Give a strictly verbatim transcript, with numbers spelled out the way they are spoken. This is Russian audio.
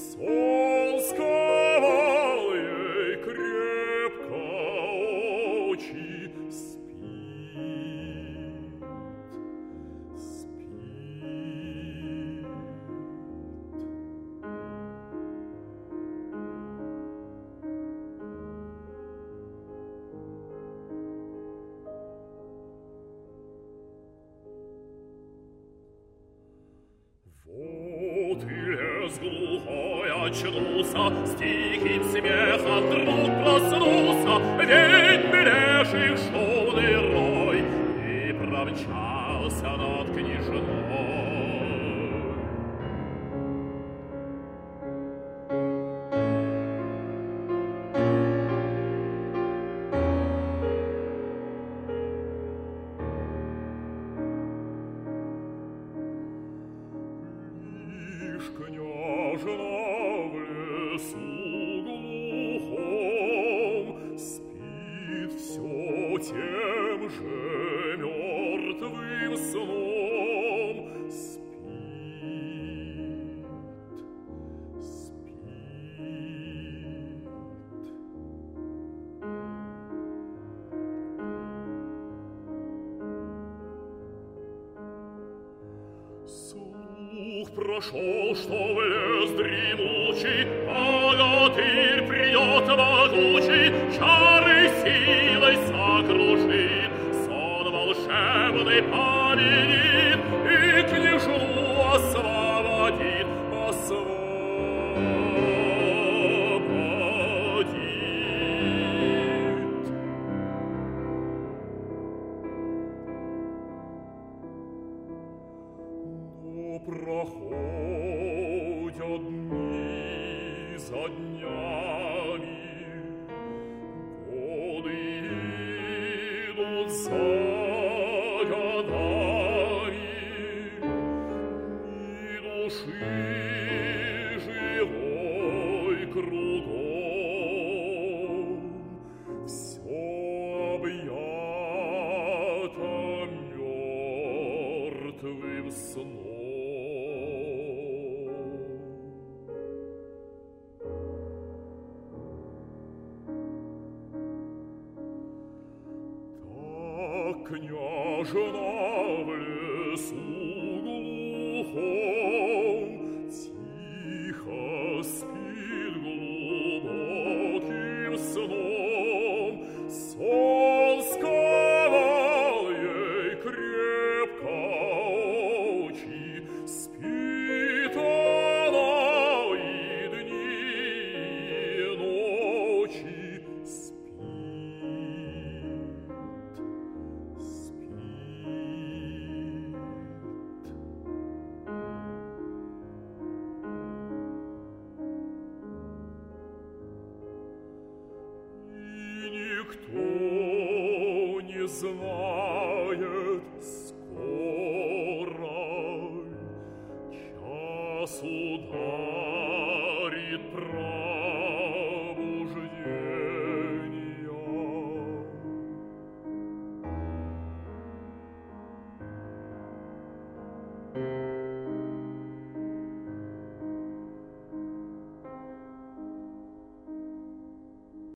Сон сковал ей крепко очи, спит, спит. Вот и лес глухой очнулся, с тихим смехом вдруг проснулся, ведь белейший шумный рой и промчался над княжной. Княжна в лесу глухом спит все тем же мертвым сном. Спит, спит. Слух прошел, что в лес дремучий богатырь придет могучий, чары силой сокрушит, сон волшебный победит и княжну освободит, освободит. Но проходят дни за днями, годы идут за годами, ни души живой кругом, все объято мертвым сном. Княжна в лесу глухом тихо спит глубоким сном. Сон сковал ей крепко очи, спит она и дни, и ночи, никто не знает скоро, час ударит пробуждения. Thank you.